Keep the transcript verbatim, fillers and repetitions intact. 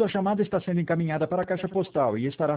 Sua chamada está sendo encaminhada para a caixa postal e estará